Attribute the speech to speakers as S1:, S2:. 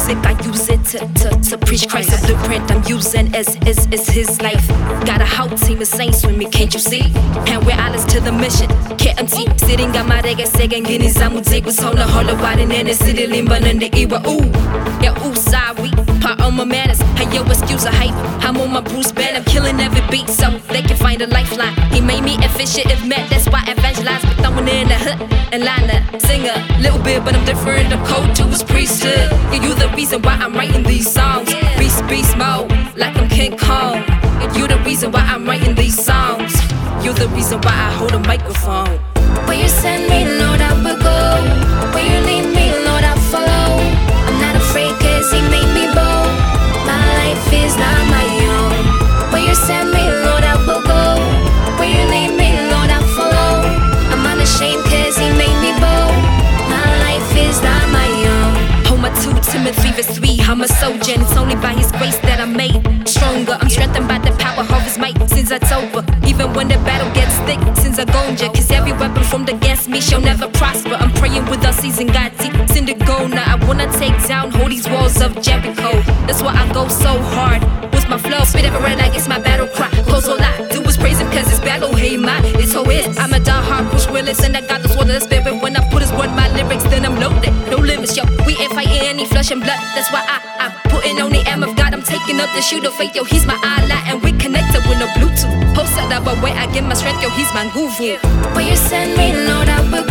S1: music, I use it to preach Christ. The blueprint I'm using is his life. Got a whole team of saints with me, can't you see? And we're alles to the mission. KMT, sitting on my reggae, second guineas, I'm with take was on the whole of in the city, limban in the Iwa. Ooh, yeah, ooh, sorry. Part on my manners, hey yo, excuse a hype. I'm on my Bruce Band, I'm killing every beat so they can find a lifeline. He made me efficient if met, that's why I evangelize. But throwing in the hook and liner, singer, little bit, but I'm different. I'm cold to his priesthood. Yeah, you the reason why I'm writing these songs. Beast mode, like I'm King Kong. You the reason why I'm writing these songs. You're the reason why I hold a microphone.
S2: Where you send me, Lord, I will go. Where you lead me, Lord, I follow. I'm not afraid cause he made me bold. My life is not my own. Where you send me, Lord, I will go. Where you lead me, Lord, I follow. I'm unashamed cause he made me bold. My life is not my own.
S1: Hold my 2 Timothy verse 3. I'm a soldier and it's only by his grace that I'm made stronger. I'm strengthened by the power of his might since it's over. Even when the battle gets thick, since I gonja. Cause every weapon formed against me shall never prosper. I'm praying with all season God deep. Send it go now. I wanna take down all these walls of Jericho. That's why I go so hard with my flow. Spit every red like it's my battle cry. Close all I do is praise him cause it's battle. Hey my, it's so it. I'm a die-hard Bruce Willis and I got this one of the spirit. When I put his word in my lyrics then I'm loaded. No limits yo, we ain't fighting any flesh and blood. That's why I'm putting on the arm of God. I'm taking up the shield of faith yo, he's my ally and we connected with no Bluetooth. Post up but where I get my strength yo, he's my guru.
S2: Where you send me Lord I will